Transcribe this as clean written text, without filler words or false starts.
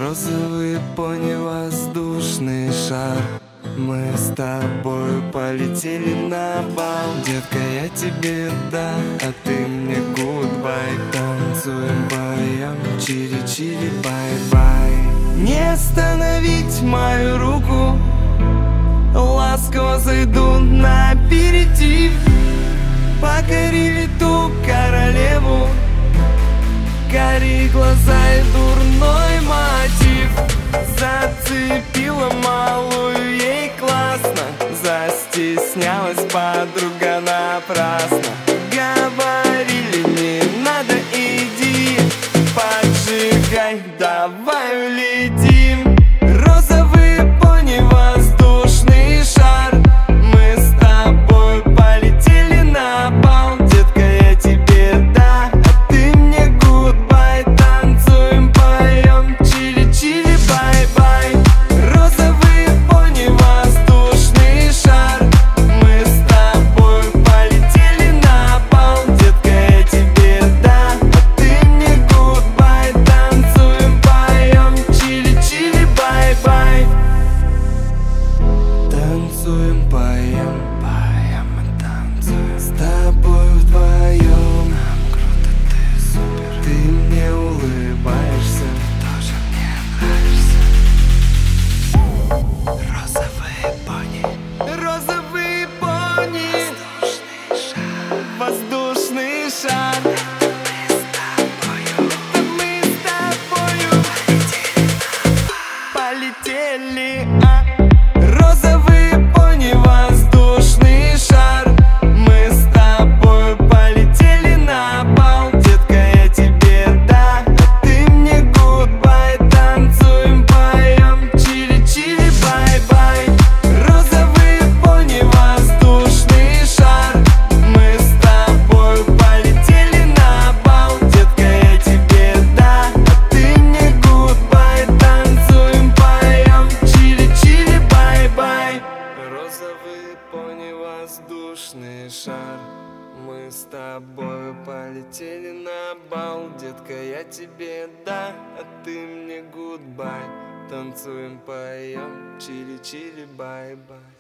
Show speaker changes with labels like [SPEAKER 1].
[SPEAKER 1] Розовый пони, воздушный шар. Мы с тобой полетели на бал. Детка, я тебе да, а ты мне гудбай. Танцуем, поем, чили-чили, бай-бай. Не остановить мою руку, ласково зайду на аперитив. Покорили ту королеву, карие глаза и дурной мотив. Зацепила малую, ей классно. Застеснялась подруга напрасно. Говорили, не надо, иди, поджигай, давай улетим. Розовый пони, воздушный шар. Мы с тобой полетели на бал. Детка, я тебе да, а ты мне гудбай. Танцуем, поем, чили-чили, бай-бай. Розовый пони, воздушный шар. Мы с тобой полетели на бал. Детка, я тебе да, а ты мне гудбай. Танцуем, поем, чили-чили, бай-бай. Танцуем, поем, и танцуем с тобой вдвоем. Нам круто, ты супер. Ты мне улыбаешься, тоже мне нравишься. Розовые пони, розовые пони, воздушный шар. Мы с тобою полетели. Розовые пони, воздушный шар. Мы с тобой полетели на бал. Детка, я тебе да, а ты мне гудбай. Танцуем, поем, чили-чили, бай-бай. Розовые пони, воздушный шар. Мы с тобой полетели на бал. Детка, я тебе да, а ты мне гудбай. Танцуем, поем, чили-чили, бай-бай. Розовый пони, воздушный шар. Мы с тобой полетели на бал. Детка, я тебе да, а ты мне гудбай. Танцуем, поем, чили-чили, бай-бай.